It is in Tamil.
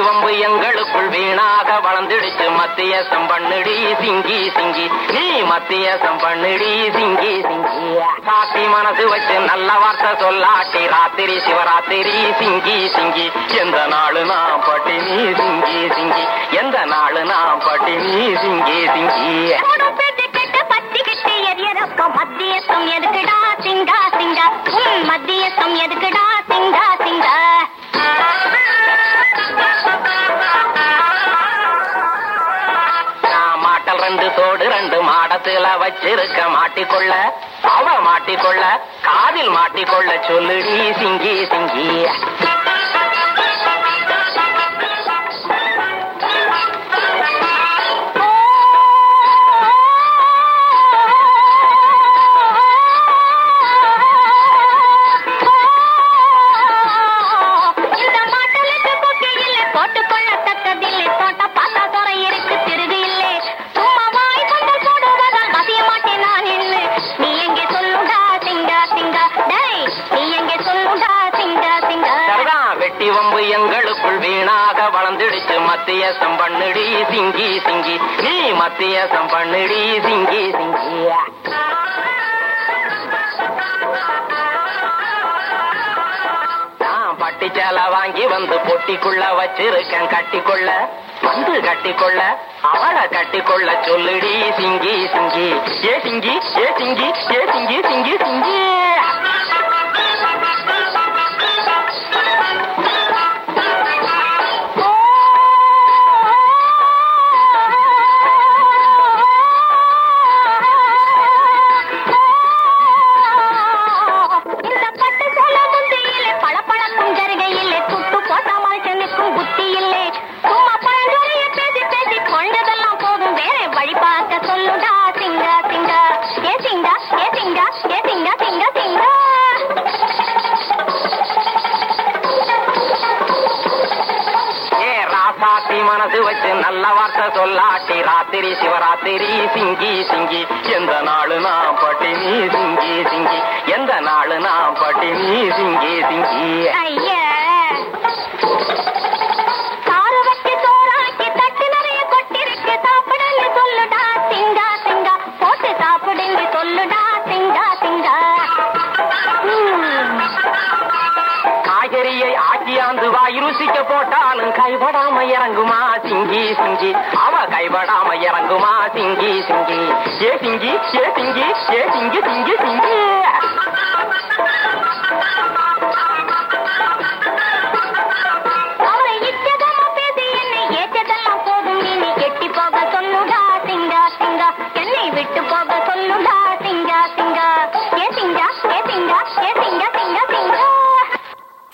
வம்பு எங்களுக்குள் வீணாக வளர்ந்துடுச்சு மத்தியசம் பண்ணுடி சிங்கி சிங்கி நீ மத்தியசம் பண்ணுடி சிங்கி சிங்கி சாத்தி மனசு வச்சு நல்ல வார்த்தை சொல்லாட்டி ராத்திரி சிவராத்திரி சிங்கி சிங்கி எந்த நாளு நான் பட்டினி சிங்கி சிங்கி எந்த நாளு நான் பட்டினி சிங்கி சிங்கி மத்தியசம் எதுக்குடா சிங்கா சிங்கா மத்தியசம் எதுக்குடா சிங்கா சிங்கா ரெண்டு தோடு ரெண்டு மாடத்துல வச்சிருக்க மாட்டிக்கொள்ள அவ மாட்டிக்கொள்ள காதில் மாட்டிக்கொள்ள சொல்லுடி சிங்கி சிங்கி வம்பு எங்களுக்குள் வீணாக வளர்ந்துடுச்சு மத்தியசம் பண்ணுடி சிங்கி சிங்கி நீ மத்தியசம் பண்ணுடி சிங்கி சிங்கி நான் பட்டிச்சால வாங்கி வந்து பொட்டிக்குள்ள வச்சிருக்கேன் கட்டிக்கொள்ள வந்து கட்டிக்கொள்ள அவளை கட்டிக்கொள்ள சொல்லுடி சிங்கி சிங்கி ஏ சிங்கி ஏ சிங்கி ஏ சிங்கி சிங்கி சிங்கி மனசு வச்சு நல்ல வார்த்தை சொல்லாட்டி ராத்திரி சிவராத்திரி சிங்கி சிங்கி எந்த நாளு நான் பட்டினி சிங்கி சிங்கி எந்த நாளு நான் பட்டினி சிங்கி சிங்கி காய்கறியை ஆக்கியாந்து வாய் ருசிக்க போட்டாலும் கைபடாம இறங்குமா சிங்கி சிங்கி அவ கைபடாம இறங்குமா சிங்கி சிங்கி ஏ சிங்கி ஏ சிங்கி ஏ சிங்கி சிங்கி சிங்கி